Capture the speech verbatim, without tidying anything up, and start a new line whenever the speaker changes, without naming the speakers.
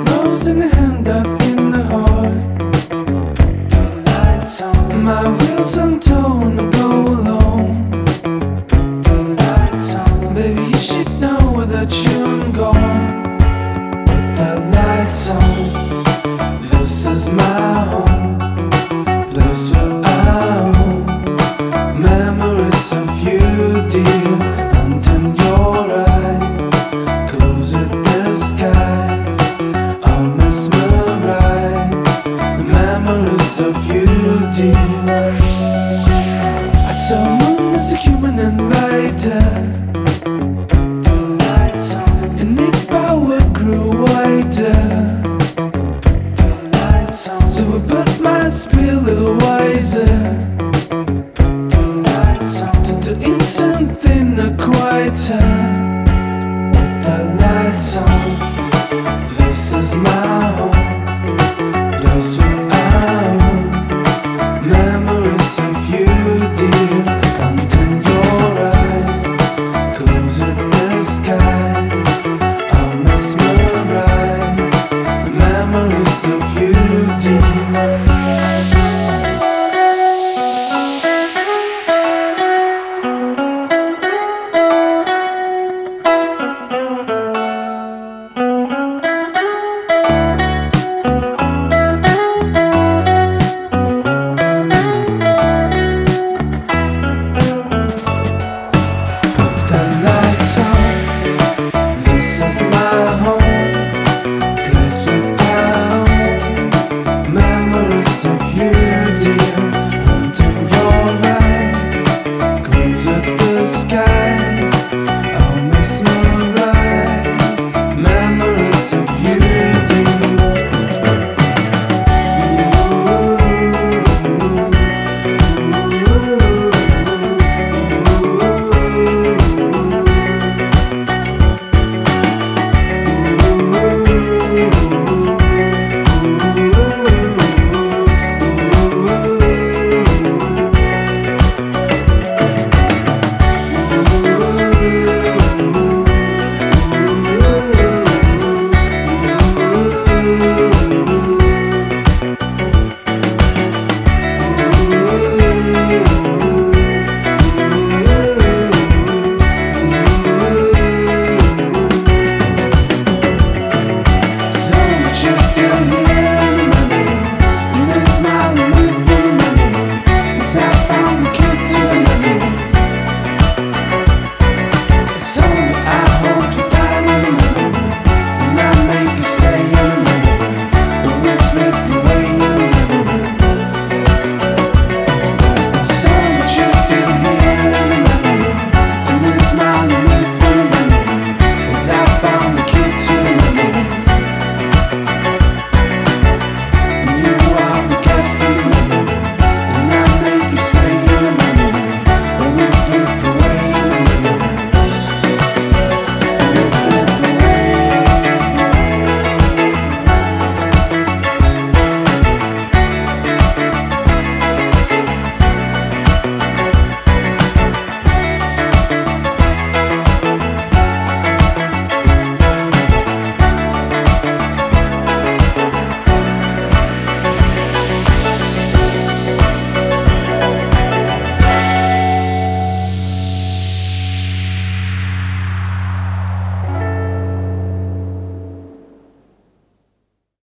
rose in the hand, dark in the heart. The lights on. My wheels on tone, I go alone. The lights on. Baby, you should know without you I'm gone. With the lights on, this is my home, place where I own memories of you, dear. Hunting your eyes, close at the skies, I'll mesmerize memories of you, dear. I saw moon as a human and rider. The lights on, and its power grew wider. The lights on, so I put my speed a little wiser. The lights on, to do instant thing a quieter. With the lights on, this is my